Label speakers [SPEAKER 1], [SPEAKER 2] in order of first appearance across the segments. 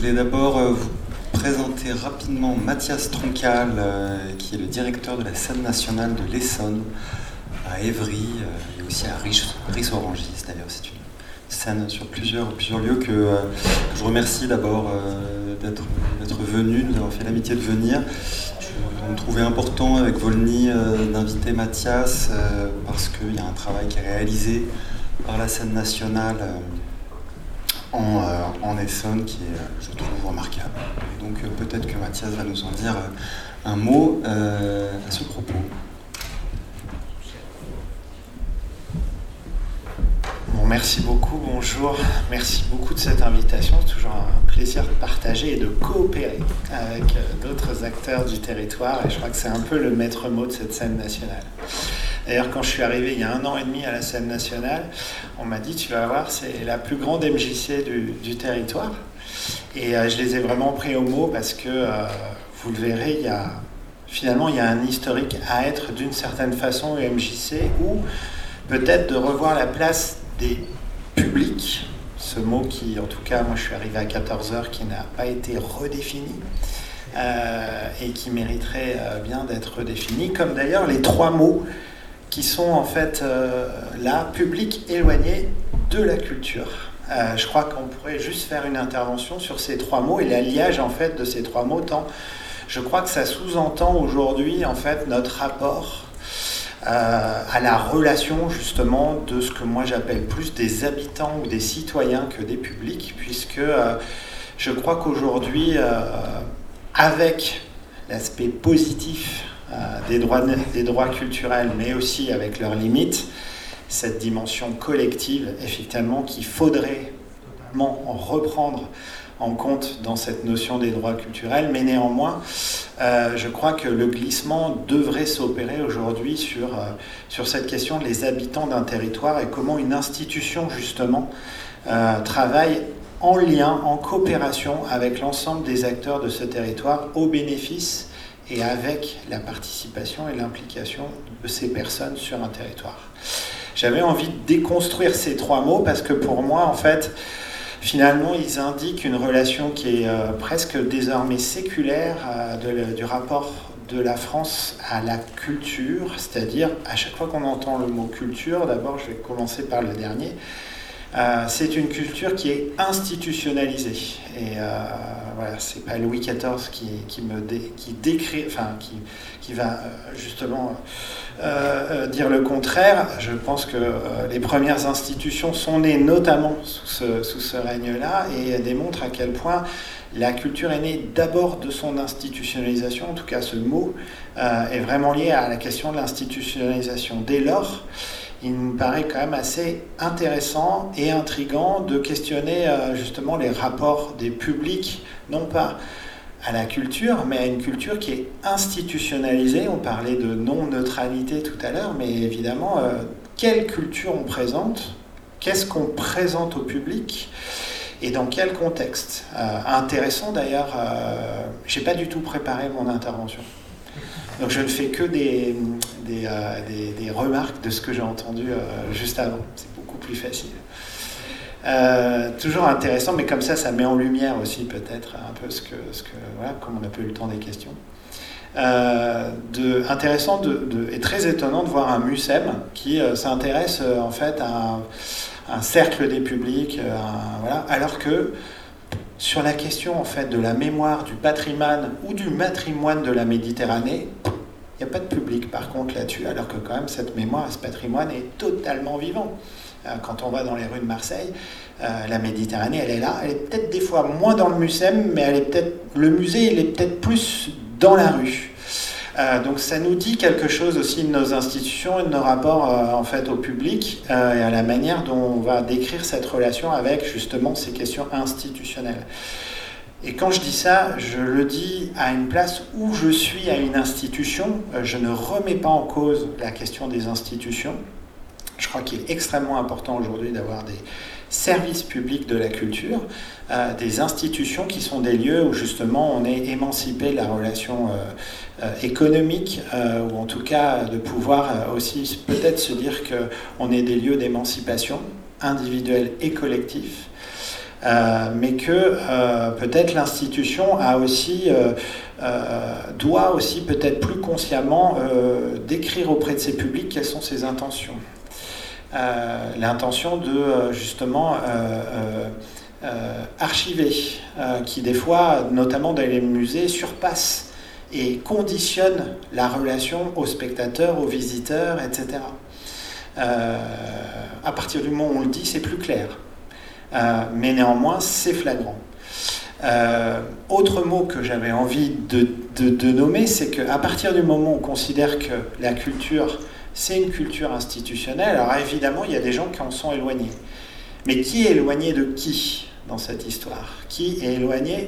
[SPEAKER 1] voulais d'abord vous présenter rapidement Mathias Troncal, qui est le directeur de la scène nationale de l'Essonne, à Évry, et aussi à Ris-Orangis. D'ailleurs, c'est une scène sur plusieurs lieux que je remercie d'abord d'être venu, nous avons fait l'amitié de venir. On trouvait important avec Volny d'inviter Mathias parce qu'il y a un travail qui est réalisé par la scène nationale en Essonne qui est, je trouve, remarquable. Et donc peut-être que Mathias va nous en dire un mot à ce propos.
[SPEAKER 2] Bon, merci beaucoup, bonjour. Merci beaucoup de cette invitation. C'est toujours un plaisir de partager et de coopérer avec d'autres acteurs du territoire. Et je crois que c'est un peu le maître mot de cette scène nationale. D'ailleurs, quand je suis arrivé il y a 1 an et demi à la scène nationale, on m'a dit, tu vas voir, c'est la plus grande MJC du territoire. Et je les ai vraiment pris au mot parce que, vous le verrez, il y a un historique à être d'une certaine façon MJC, ou peut-être de revoir la place des publics, ce mot qui, en tout cas, moi je suis arrivé à 14h, qui n'a pas été redéfini et qui mériterait bien d'être redéfini, comme d'ailleurs les 3 mots qui sont en fait là, public éloigné de la culture. Je crois qu'on pourrait juste faire une intervention sur ces 3 mots et l'alliage en fait de ces 3 mots, tant je crois que ça sous-entend aujourd'hui en fait notre rapport à la relation justement de ce que moi j'appelle plus des habitants ou des citoyens que des publics, puisque je crois qu'aujourd'hui, avec l'aspect positif des droits culturels, mais aussi avec leurs limites, cette dimension collective, effectivement, qu'il faudrait reprendre en compte dans cette notion des droits culturels, mais néanmoins, je crois que le glissement devrait s'opérer aujourd'hui sur cette question des habitants d'un territoire et comment une institution, justement, travaille en lien, en coopération avec l'ensemble des acteurs de ce territoire au bénéfice et avec la participation et l'implication de ces personnes sur un territoire. J'avais envie de déconstruire ces 3 mots parce que pour moi, en fait, finalement, ils indiquent une relation qui est presque désormais séculaire du rapport de la France à la culture, c'est-à-dire, à chaque fois qu'on entend le mot culture, d'abord, je vais commencer par le dernier, c'est une culture qui est institutionnalisée. Et voilà, c'est pas Louis XIV qui va justement dire le contraire. Je pense que les premières institutions sont nées notamment sous ce règne-là et démontrent à quel point la culture est née d'abord de son institutionnalisation. En tout cas, ce mot est vraiment lié à la question de l'institutionnalisation. Dès lors, il me paraît quand même assez intéressant et intriguant de questionner justement les rapports des publics, non pas à la culture, mais à une culture qui est institutionnalisée. On parlait de non-neutralité tout à l'heure, mais évidemment, quelle culture on présente, qu'est-ce qu'on présente au public et dans quel contexte. Intéressant d'ailleurs, je n'ai pas du tout préparé mon intervention. Donc je ne fais que des remarques de ce que j'ai entendu juste avant. C'est beaucoup plus facile. Toujours intéressant, mais comme ça met en lumière aussi peut-être un peu ce que voilà, comme on n'a pas eu le temps des questions. Intéressant et très étonnant de voir un MUSEM qui s'intéresse en fait à un cercle des publics, voilà, alors que sur la question en fait de la mémoire, du patrimoine ou du matrimoine de la Méditerranée, il n'y a pas de public par contre là-dessus, alors que quand même cette mémoire et ce patrimoine est totalement vivant. Quand on va dans les rues de Marseille, la Méditerranée, elle est là. Elle est peut-être des fois moins dans le MUSEM, mais le musée, il est peut-être plus dans la rue. Donc ça nous dit quelque chose aussi de nos institutions et de nos rapports en fait au public et à la manière dont on va décrire cette relation avec justement ces questions institutionnelles. Et quand je dis ça, je le dis à une place où je suis à une institution. Je ne remets pas en cause la question des institutions. Je crois qu'il est extrêmement important aujourd'hui d'avoir des services publics de la culture, des institutions qui sont des lieux où justement on est émancipé de la relation économique, ou en tout cas de pouvoir aussi peut-être se dire qu'on est des lieux d'émancipation individuelle et collective. mais que peut-être l'institution doit aussi peut-être plus consciemment décrire auprès de ses publics quelles sont ses intentions. L'intention de justement archiver, qui des fois, notamment dans les musées, surpasse et conditionne la relation aux spectateurs, aux visiteurs, etc. À partir du moment où on le dit, c'est plus clair. Mais néanmoins, c'est flagrant. Autre mot que j'avais envie de nommer, c'est qu'à partir du moment où on considère que la culture, c'est une culture institutionnelle, alors évidemment, il y a des gens qui en sont éloignés. Mais qui est éloigné de qui dans cette histoire? Qui est éloigné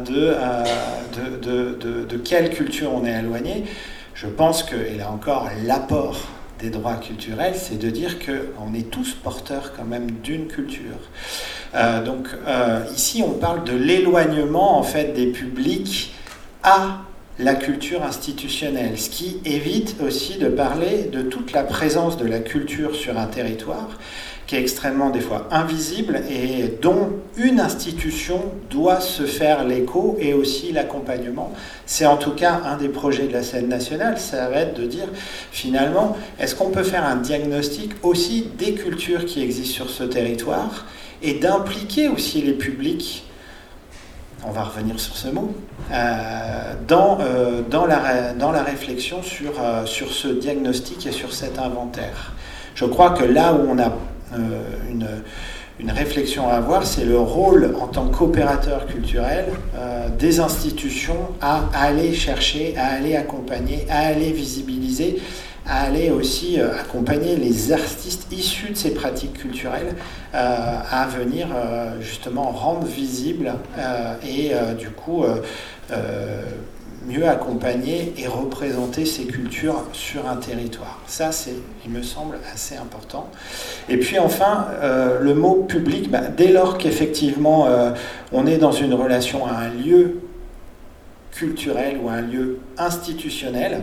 [SPEAKER 2] de quelle culture on est éloigné? Je pense que, et là encore, l'apport des droits culturels, c'est de dire qu'on est tous porteurs quand même d'une culture. Donc ici, on parle de l'éloignement en fait des publics à la culture institutionnelle, ce qui évite aussi de parler de toute la présence de la culture sur un territoire qui est extrêmement des fois invisible et dont une institution doit se faire l'écho et aussi l'accompagnement. C'est en tout cas un des projets de la scène nationale, ça va être de dire finalement, est-ce qu'on peut faire un diagnostic aussi des cultures qui existent sur ce territoire et d'impliquer aussi les publics, on va revenir sur ce mot, dans la réflexion sur ce diagnostic et sur cet inventaire. Je crois que là où on a une réflexion à avoir, c'est le rôle en tant qu'opérateur culturel des institutions à aller chercher, à aller accompagner, à aller visibiliser, à aller aussi accompagner les artistes issus de ces pratiques culturelles à venir justement rendre visible et du coup mieux accompagner et représenter ces cultures sur un territoire. Ça, il me semble, assez important. Et puis enfin, le mot public, dès lors qu'effectivement on est dans une relation à un lieu culturel ou à un lieu institutionnel,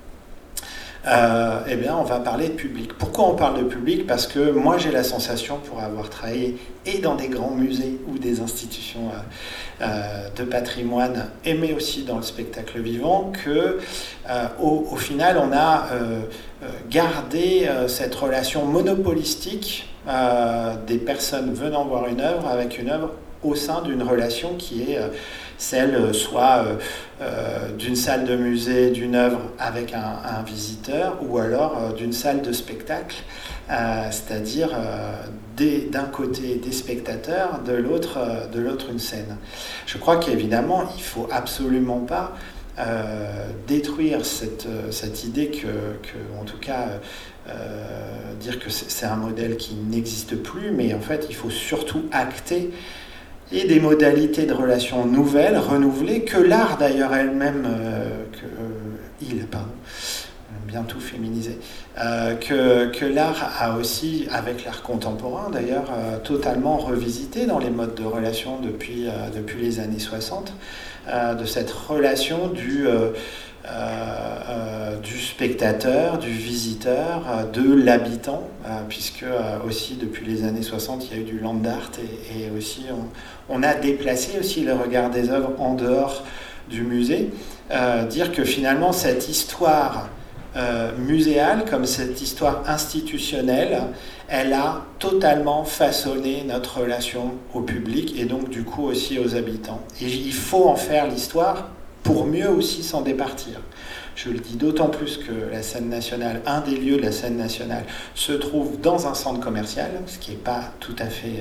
[SPEAKER 2] eh bien, on va parler de public. Pourquoi on parle de public? Parce que moi, j'ai la sensation, pour avoir travaillé et dans des grands musées ou des institutions de patrimoine, mais aussi dans le spectacle vivant, que au final, on a gardé cette relation monopolistique des personnes venant voir une œuvre avec une œuvre au sein d'une relation qui est celle soit d'une salle de musée, d'une œuvre avec un visiteur, ou alors d'une salle de spectacle, c'est-à-dire d'un côté des spectateurs, de l'autre une scène. Je crois qu'évidemment, il ne faut absolument pas détruire cette idée que en tout cas, dire que c'est un modèle qui n'existe plus, mais en fait, il faut surtout acter et des modalités de relations nouvelles, renouvelées, que l'art d'ailleurs elle-même, bien tout féminisé, que l'art a aussi, avec l'art contemporain d'ailleurs, totalement revisité dans les modes de relation depuis les années 60, de cette relation du spectateur, du visiteur, de l'habitant, puisque aussi depuis les années 60, il y a eu du land art et aussi on a déplacé aussi le regard des œuvres en dehors du musée. Dire que finalement cette histoire muséale, comme cette histoire institutionnelle, elle a totalement façonné notre relation au public et donc du coup aussi aux habitants. Et il faut en faire l'histoire pour mieux aussi s'en départir. Je le dis d'autant plus que la scène nationale, un des lieux de la scène nationale, se trouve dans un centre commercial, ce qui n'est pas tout à fait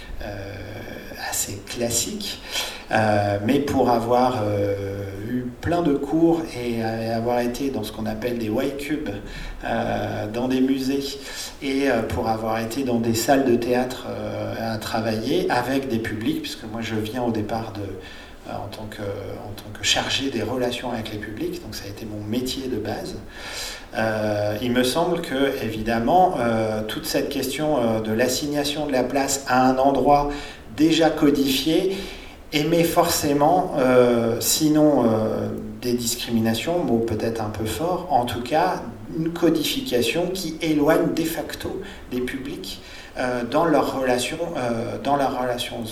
[SPEAKER 2] assez classique, mais pour avoir eu plein de cours et avoir été dans ce qu'on appelle des white cubes, dans des musées, et pour avoir été dans des salles de théâtre à travailler avec des publics, puisque moi je viens au départ en tant que chargé des relations avec les publics, donc ça a été mon métier de base. Il me semble que, évidemment, toute cette question de l'assignation de la place à un endroit déjà codifié émet forcément, sinon des discriminations, mot peut-être un peu fort, en tout cas une codification qui éloigne de facto des publics dans leur relation aux œuvres.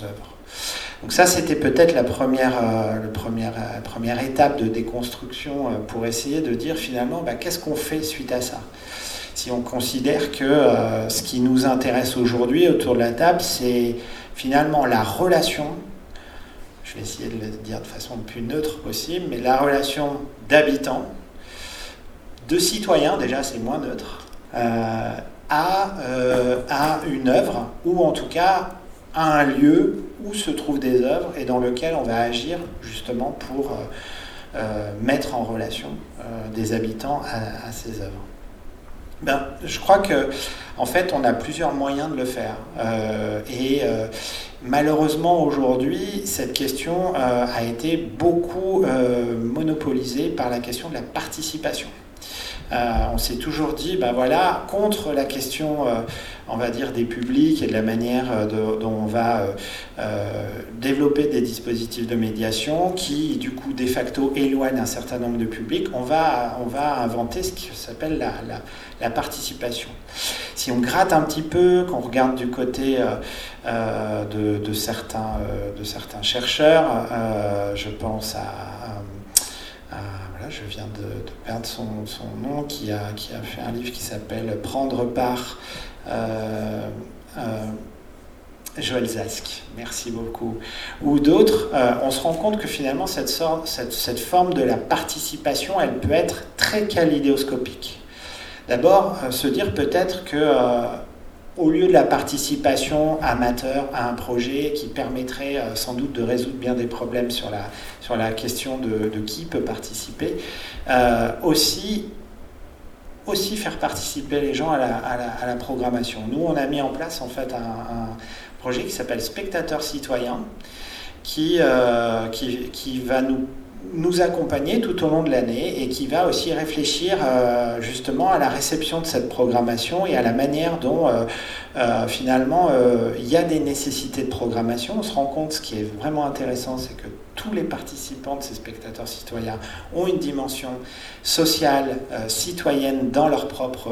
[SPEAKER 2] Donc ça, c'était peut-être la première étape de déconstruction pour essayer de dire finalement, qu'est-ce qu'on fait suite à ça ? Si on considère que ce qui nous intéresse aujourd'hui autour de la table, c'est finalement la relation, je vais essayer de le dire de façon le plus neutre possible, mais la relation d'habitants, de citoyens, déjà c'est moins neutre, à une œuvre, ou en tout cas à un lieu où se trouvent des œuvres et dans lequel on va agir justement pour mettre en relation des habitants à ces œuvres. Je crois que en fait on a plusieurs moyens de le faire malheureusement aujourd'hui cette question a été beaucoup monopolisée par la question de la participation. On s'est toujours dit, contre la question, on va dire, des publics et de la manière dont on va développer des dispositifs de médiation qui, du coup, de facto, éloignent un certain nombre de publics, on va inventer ce qui s'appelle la participation. Si on gratte un petit peu, qu'on regarde du côté de certains chercheurs, je pense je viens de perdre son nom, qui a fait un livre qui s'appelle « Prendre part », Joël Zask, merci beaucoup, ou d'autres, on se rend compte que finalement cette forme de la participation, elle peut être très kaléidoscopique. D'abord, se dire peut-être que au lieu de la participation amateur à un projet qui permettrait sans doute de résoudre bien des problèmes sur la question de qui peut participer, aussi faire participer les gens à la programmation. Nous, on a mis en place en fait un projet qui s'appelle Spectateur Citoyen, qui va nous accompagner tout au long de l'année et qui va aussi réfléchir justement à la réception de cette programmation et à la manière dont finalement il y a des nécessités de programmation. On se rend compte, ce qui est vraiment intéressant, c'est que tous les participants de ces spectateurs citoyens ont une dimension sociale, citoyenne dans leur propre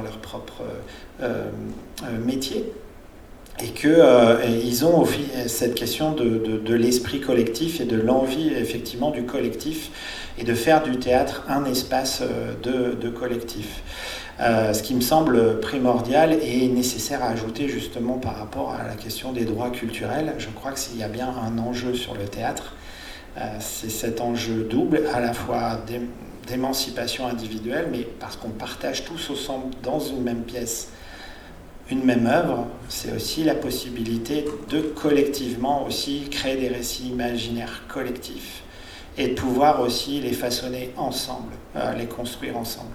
[SPEAKER 2] métier. Et qu'ils ont cette question de l'esprit collectif et de l'envie effectivement du collectif et de faire du théâtre un espace de collectif. Ce qui me semble primordial et nécessaire à ajouter justement par rapport à la question des droits culturels. Je crois que s'il y a bien un enjeu sur le théâtre, c'est cet enjeu double, à la fois d'émancipation individuelle, mais parce qu'on partage tous ensemble dans une même pièce une même œuvre, c'est aussi la possibilité de collectivement aussi créer des récits imaginaires collectifs et de pouvoir aussi les façonner ensemble, les construire ensemble.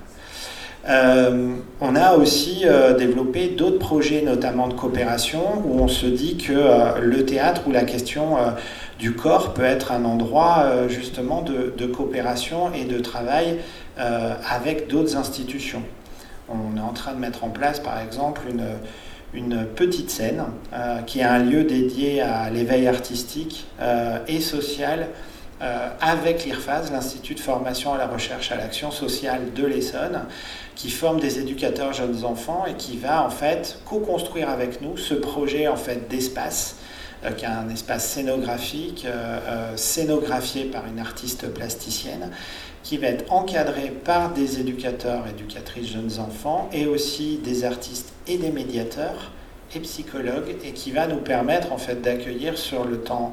[SPEAKER 2] On a aussi développé d'autres projets, notamment de coopération, où on se dit que le théâtre ou la question du corps peut être un endroit justement de coopération et de travail avec d'autres institutions. On est en train de mettre en place, par exemple, une petite scène qui est un lieu dédié à l'éveil artistique et social avec l'IRFAS, l'Institut de formation à la recherche à l'action sociale de l'Essonne, qui forme des éducateurs jeunes enfants et qui va en fait co-construire avec nous ce projet en fait d'espace, qui est un espace scénographique, scénographié par une artiste plasticienne, qui va être encadré par des éducateurs, éducatrices jeunes enfants, et aussi des artistes et des médiateurs et psychologues, et qui va nous permettre en fait d'accueillir sur le temps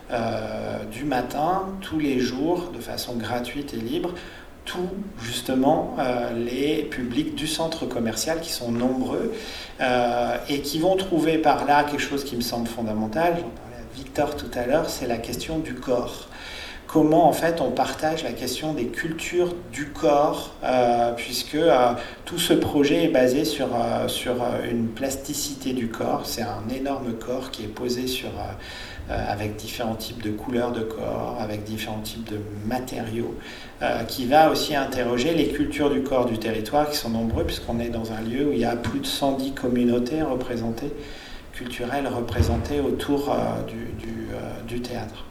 [SPEAKER 2] du matin, tous les jours, de façon gratuite et libre, tous justement les publics du centre commercial qui sont nombreux et qui vont trouver par là quelque chose qui me semble fondamental. J'en parlais à Victor tout à l'heure, c'est la question du corps. Comment en fait on partage la question des cultures du corps, puisque tout ce projet est basé sur une plasticité du corps. C'est un énorme corps qui est posé avec différents types de couleurs de corps, avec différents types de matériaux, qui va aussi interroger les cultures du corps du territoire, qui sont nombreux, puisqu'on est dans un lieu où il y a plus de 110 communautés culturelles représentées autour du théâtre.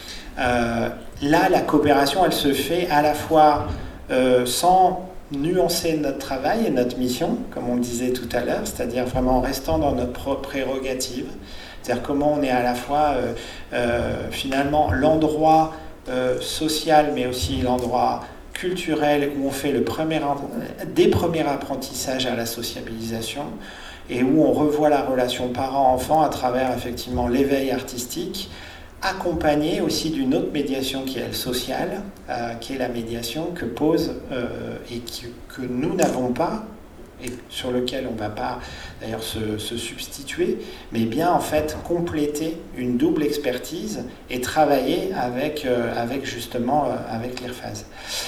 [SPEAKER 2] Là, la coopération, elle se fait à la fois sans nuancer notre travail et notre mission, comme on le disait tout à l'heure, c'est-à-dire vraiment en restant dans notre propre prérogative, C'est-à-dire comment on est à la fois finalement l'endroit social, mais aussi l'endroit culturel où on fait des premiers apprentissages à la sociabilisation et où on revoit la relation parent-enfant à travers effectivement l'éveil artistique, accompagné aussi d'une autre médiation qui est elle sociale, qui est la médiation que pose et que nous n'avons pas, et sur lequel on ne va pas d'ailleurs se substituer, mais bien en fait compléter une double expertise et travailler avec l'IRFAS.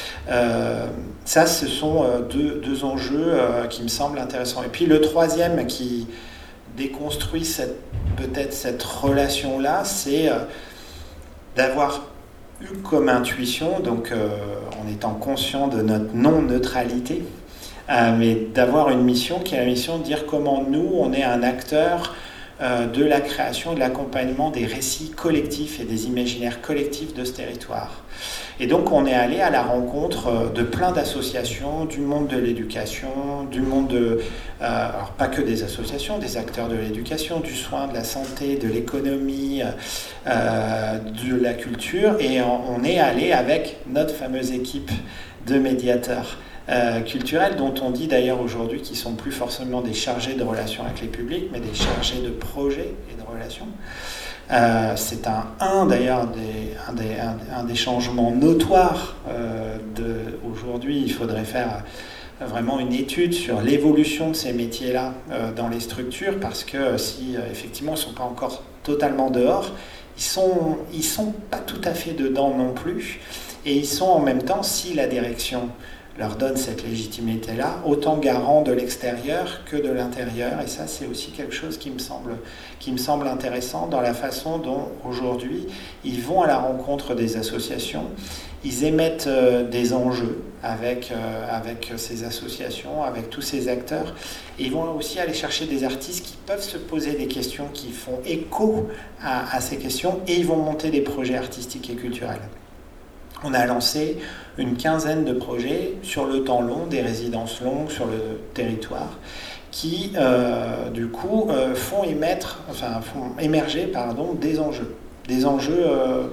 [SPEAKER 2] Ça, ce sont deux enjeux qui me semblent intéressants. Et puis le troisième qui déconstruit peut-être cette relation-là, c'est d'avoir eu comme intuition, donc en étant conscient de notre non-neutralité, mais d'avoir une mission qui est la mission de dire comment nous, on est un acteur de la création et de l'accompagnement des récits collectifs et des imaginaires collectifs de ce territoire. Et donc on est allé à la rencontre de plein d'associations, du monde de l'éducation, du monde alors pas que des associations, des acteurs de l'éducation, du soin, de la santé, de l'économie, de la culture, et on est allé avec notre fameuse équipe de médiateurs culturels, dont on dit d'ailleurs aujourd'hui qu'ils ne sont plus forcément des chargés de relations avec les publics, mais des chargés de projets et de relations. C'est d'ailleurs un des changements notoires aujourd'hui. Il faudrait faire vraiment une étude sur l'évolution de ces métiers-là dans les structures, parce que si effectivement ils ne sont pas encore totalement dehors, ils sont pas tout à fait dedans non plus, et ils sont en même temps, si la direction leur donne cette légitimité-là, autant garant de l'extérieur que de l'intérieur. Et ça, c'est aussi quelque chose qui me semble intéressant dans la façon dont, aujourd'hui, ils vont à la rencontre des associations, ils émettent des enjeux avec ces associations, avec tous ces acteurs, et ils vont aussi aller chercher des artistes qui peuvent se poser des questions qui font écho à ces questions, et ils vont monter des projets artistiques et culturels. On a lancé une quinzaine de projets sur le temps long, des résidences longues sur le territoire, qui du coup font émerger des enjeux. Des enjeux,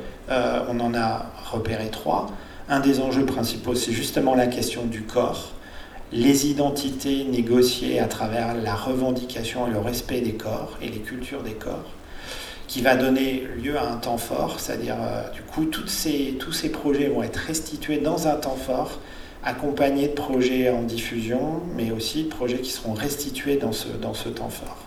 [SPEAKER 2] on en a repéré 3. Un des enjeux principaux, c'est justement la question du corps, les identités négociées à travers la revendication et le respect des corps et les cultures des corps, qui va donner lieu à un temps fort, c'est-à-dire du coup tous ces projets vont être restitués dans un temps fort, accompagnés de projets en diffusion, mais aussi de projets qui seront restitués dans ce temps fort.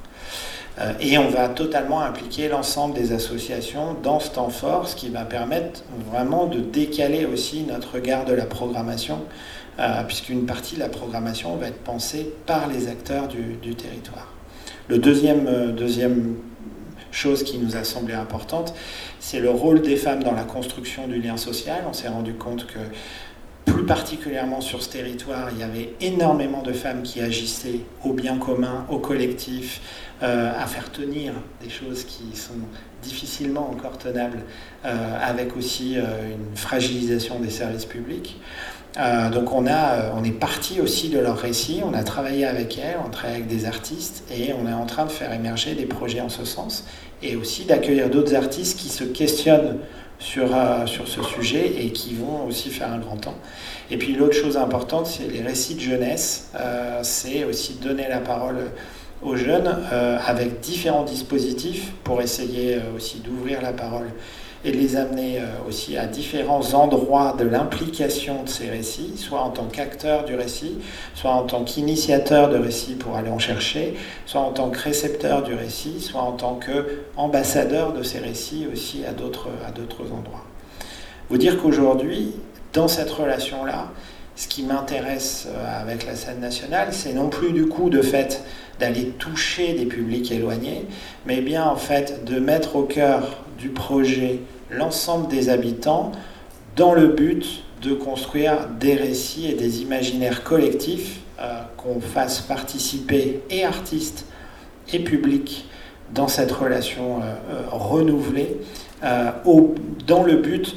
[SPEAKER 2] Et on va totalement impliquer l'ensemble des associations dans ce temps fort, ce qui va permettre vraiment de décaler aussi notre regard de la programmation, puisqu'une partie de la programmation va être pensée par les acteurs du territoire. Le deuxième chose qui nous a semblé importante, c'est le rôle des femmes dans la construction du lien social. On s'est rendu compte que, plus particulièrement sur ce territoire, il y avait énormément de femmes qui agissaient au bien commun, au collectif, à faire tenir des choses qui sont difficilement encore tenables, avec aussi une fragilisation des services publics. Donc on est parti aussi de leurs récits, on a travaillé avec elles, on travaille avec des artistes, et on est en train de faire émerger des projets en ce sens, et aussi d'accueillir d'autres artistes qui se questionnent sur ce sujet et qui vont aussi faire un grand temps. Et puis l'autre chose importante, c'est les récits de jeunesse, c'est aussi donner la parole aux jeunes avec différents dispositifs pour essayer aussi d'ouvrir la parole et de les amener aussi à différents endroits de l'implication de ces récits, soit en tant qu'acteur du récit, soit en tant qu'initiateur de récit pour aller en chercher, soit en tant que récepteur du récit, soit en tant qu'ambassadeur de ces récits aussi à d'autres endroits. Vous dire qu'aujourd'hui, dans cette relation-là, ce qui m'intéresse avec la scène nationale, c'est non plus du coup de fait d'aller toucher des publics éloignés, mais bien en fait de mettre au cœur du projet l'ensemble des habitants dans le but de construire des récits et des imaginaires collectifs, qu'on fasse participer et artistes et publics dans cette relation renouvelée, dans le but,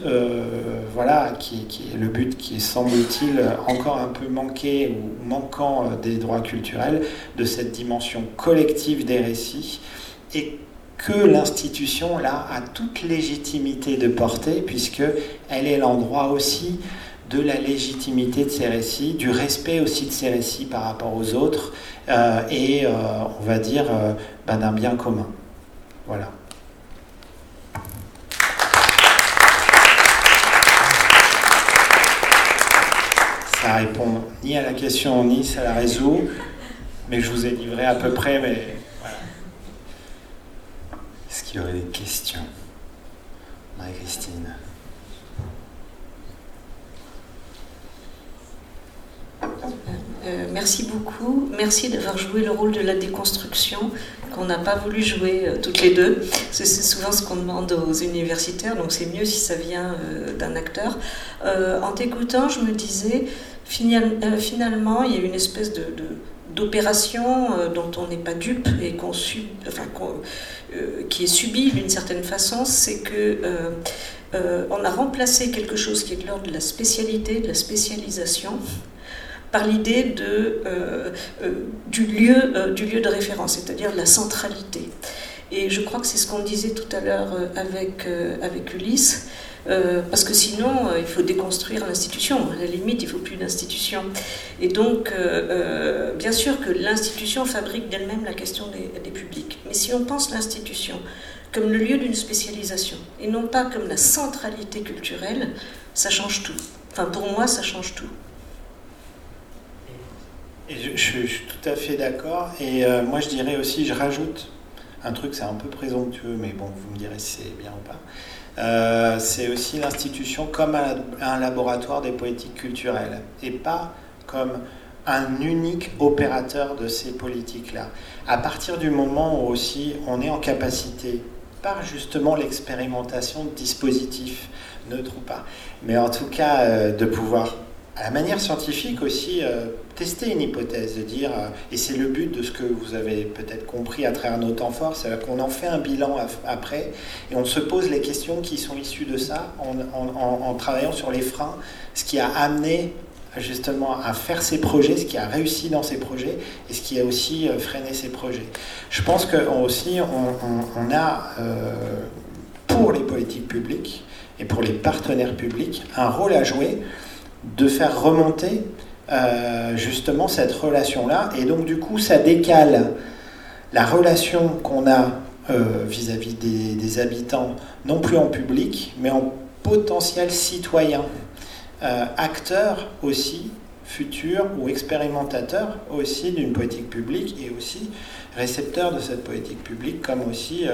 [SPEAKER 2] qui est le but qui est, semble-t-il, encore un peu manqué ou manquant des droits culturels, de cette dimension collective des récits, et que l'institution, là, a toute légitimité de porter, puisqu'elle est l'endroit aussi de la légitimité de ces récits, du respect aussi de ces récits par rapport aux autres, et on va dire d'un bien commun. Voilà. Ça répond ni à la question, ni ça la résout, mais je vous ai livré à peu près, mais voilà.
[SPEAKER 1] Est-ce qu'il y aurait des questions? Marie-Christine.
[SPEAKER 3] Merci beaucoup. Merci d'avoir joué le rôle de la déconstruction qu'on n'a pas voulu jouer toutes les deux. C'est souvent ce qu'on demande aux universitaires, donc c'est mieux si ça vient d'un acteur. En t'écoutant, je me disais, finalement, il y a une espèce d'opération dont on n'est pas dupe et qui est subie d'une certaine façon, c'est que on a remplacé quelque chose qui est de l'ordre de la spécialité, de la spécialisation, par l'idée du lieu de référence, c'est-à-dire de la centralité. Et je crois que c'est ce qu'on disait tout à l'heure avec Ulysse, parce que sinon, il faut déconstruire l'institution. À la limite, il ne faut plus d'institution. Et donc, bien sûr que l'institution fabrique d'elle-même la question des publics. Mais si on pense l'institution comme le lieu d'une spécialisation, et non pas comme la centralité culturelle, ça change tout. Enfin, pour moi, ça change tout.
[SPEAKER 2] Et je suis tout à fait d'accord. Et moi, je dirais aussi, je rajoute un truc, c'est un peu présomptueux, mais bon, vous me direz si c'est bien ou pas. C'est aussi l'institution comme un laboratoire des politiques culturelles, et pas comme un unique opérateur de ces politiques-là. À partir du moment où aussi on est en capacité, par justement l'expérimentation de dispositifs, neutres ou pas, mais en tout cas de pouvoir, à la manière scientifique aussi, tester une hypothèse, de dire, et c'est le but de ce que vous avez peut-être compris à travers nos temps forts, c'est qu'on en fait un bilan après, et on se pose les questions qui sont issues de ça, en travaillant sur les freins, ce qui a amené justement à faire ces projets, ce qui a réussi dans ces projets, et ce qui a aussi freiné ces projets. Je pense qu'aussi, on a, pour les politiques publiques, et pour les partenaires publics, un rôle à jouer de faire remonter justement cette relation-là, et donc du coup ça décale la relation qu'on a vis-à-vis des habitants, non plus en public, mais en potentiel citoyen, acteur aussi, futur ou expérimentateurs aussi d'une politique publique, et aussi récepteurs de cette politique publique, comme aussi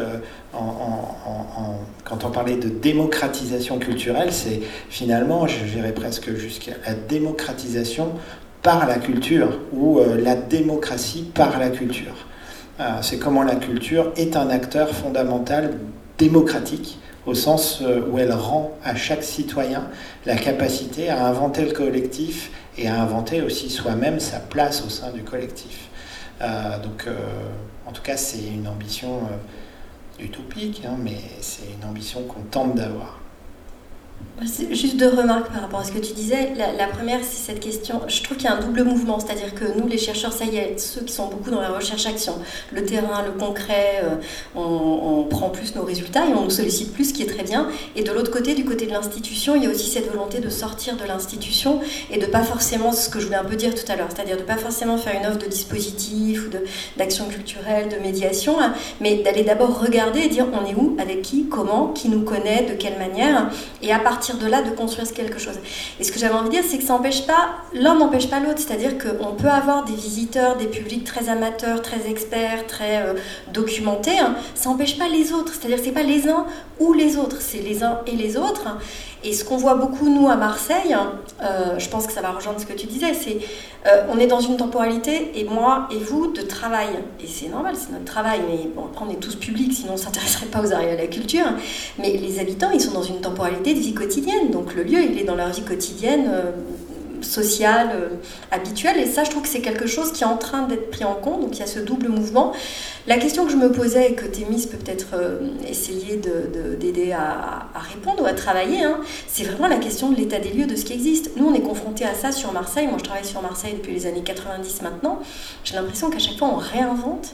[SPEAKER 2] quand on parlait de démocratisation culturelle, c'est finalement, je dirais presque jusqu'à la démocratisation par la culture, ou la démocratie par la culture. C'est comment la culture est un acteur fondamental démocratique, au sens où elle rend à chaque citoyen la capacité à inventer le collectif et à inventer aussi soi-même sa place au sein du collectif. Donc, en tout cas, c'est une ambition utopique, hein, mais c'est une ambition qu'on tente d'avoir.
[SPEAKER 4] C'est juste deux remarques par rapport à ce que tu disais. La première, c'est cette question. Je trouve qu'il y a un double mouvement, c'est-à-dire que nous, les chercheurs, ça y est, ceux qui sont beaucoup dans la recherche-action, le terrain, le concret, on prend plus nos résultats et on nous sollicite plus, ce qui est très bien. Et de l'autre côté, du côté de l'institution, il y a aussi cette volonté de sortir de l'institution et de pas forcément, ce que je voulais un peu dire tout à l'heure, c'est-à-dire de pas forcément faire une offre de dispositif ou d'action culturelle, de médiation, hein, mais d'aller d'abord regarder et dire on est où, avec qui, comment, qui nous connaît, de quelle manière, et à partir de là de construire quelque chose. Et ce que j'avais envie de dire, c'est que ça n'empêche pas, l'un n'empêche pas l'autre, c'est-à-dire qu'on peut avoir des visiteurs, des publics très amateurs, très experts, très documentés, hein, ça n'empêche pas les autres, c'est-à-dire que c'est pas les uns ou les autres, c'est les uns et les autres. Et ce qu'on voit beaucoup, nous, à Marseille, je pense que ça va rejoindre ce que tu disais, c'est on est dans une temporalité, et moi et vous, de travail. Et c'est normal, c'est notre travail, mais bon, après on est tous publics, sinon on ne s'intéresserait pas aux arts et à la culture. Mais les habitants, ils sont dans une temporalité de vie quotidienne, donc le lieu, il est dans leur vie quotidienne, sociale, habituelle, et ça, je trouve que c'est quelque chose qui est en train d'être pris en compte, donc il y a ce double mouvement. La question que je me posais, et que Thémis peut peut-être essayer d'aider à répondre ou à travailler, hein, c'est vraiment la question de l'état des lieux, de ce qui existe. Nous, on est confrontés à ça sur Marseille. Moi, je travaille sur Marseille depuis les années 90 maintenant. J'ai l'impression qu'à chaque fois, on réinvente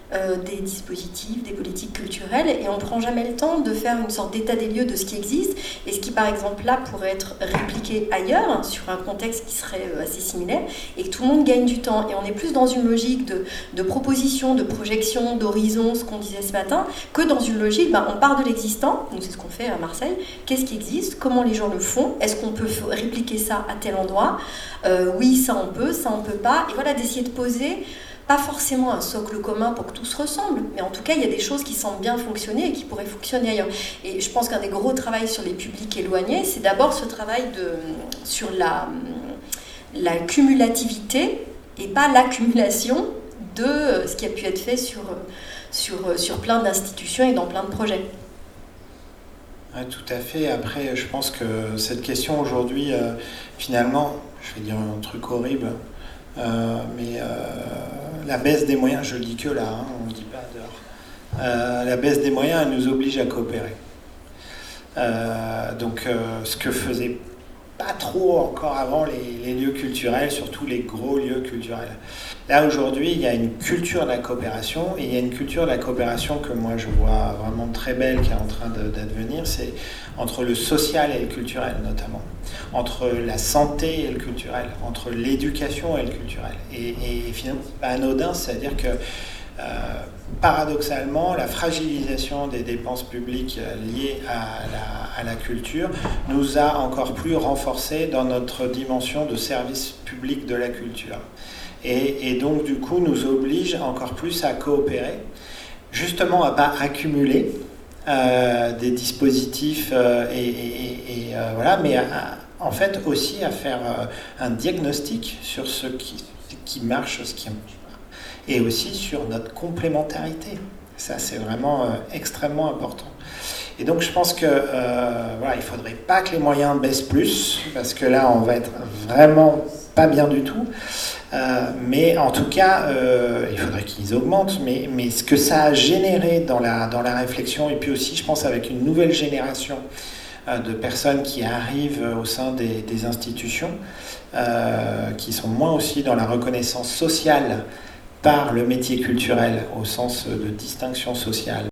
[SPEAKER 4] des dispositifs, des politiques culturelles, et on ne prend jamais le temps de faire une sorte d'état des lieux de ce qui existe, et ce qui par exemple là pourrait être répliqué ailleurs, sur un contexte qui serait assez similaire, et que tout le monde gagne du temps. Et on est plus dans une logique de proposition, de projection, d'horizon, ce qu'on disait ce matin, que dans une logique, on part de l'existant, nous c'est ce qu'on fait à Marseille, qu'est-ce qui existe, comment les gens le font, est-ce qu'on peut répliquer ça à tel endroit, oui ça on peut pas, et voilà, d'essayer de poser pas forcément un socle commun pour que tout se ressemble, mais en tout cas, il y a des choses qui semblent bien fonctionner et qui pourraient fonctionner ailleurs. Et je pense qu'un des gros travails sur les publics éloignés, c'est d'abord ce travail sur la cumulativité et pas l'accumulation de ce qui a pu être fait sur plein d'institutions et dans plein de projets.
[SPEAKER 2] Ouais, tout à fait. Après, je pense que cette question aujourd'hui, finalement, je vais dire un truc horrible, mais la baisse des moyens, je le dis que là, on ne dit pas dehors. La baisse des moyens, elle nous oblige à coopérer. Donc, ce que faisaient pas trop encore avant les lieux culturels, surtout les gros lieux culturels. Là, aujourd'hui, il y a une culture de la coopération, et il y a une culture de la coopération que moi je vois vraiment très belle, qui est en train d'advenir, c'est entre le social et le culturel notamment, entre la santé et le culturel, entre l'éducation et le culturel. Et finalement, c'est pas anodin, c'est-à-dire que paradoxalement, la fragilisation des dépenses publiques liées à la culture nous a encore plus renforcés dans notre dimension de service public de la culture. Et donc, du coup, nous oblige encore plus à coopérer, justement à ne pas accumuler des dispositifs, voilà, mais en fait aussi à faire un diagnostic sur ce qui marche, ce qui ne marche pas, et aussi sur notre complémentarité. Ça, c'est vraiment extrêmement important. Et donc, je pense que voilà, il ne faudrait pas que les moyens baissent plus, parce que là, on va être vraiment pas bien du tout. Mais en tout cas, il faudrait qu'ils augmentent. Mais ce que ça a généré dans la réflexion, et puis aussi, je pense, avec une nouvelle génération de personnes qui arrivent au sein des institutions, qui sont moins aussi dans la reconnaissance sociale par le métier culturel, au sens de distinction sociale.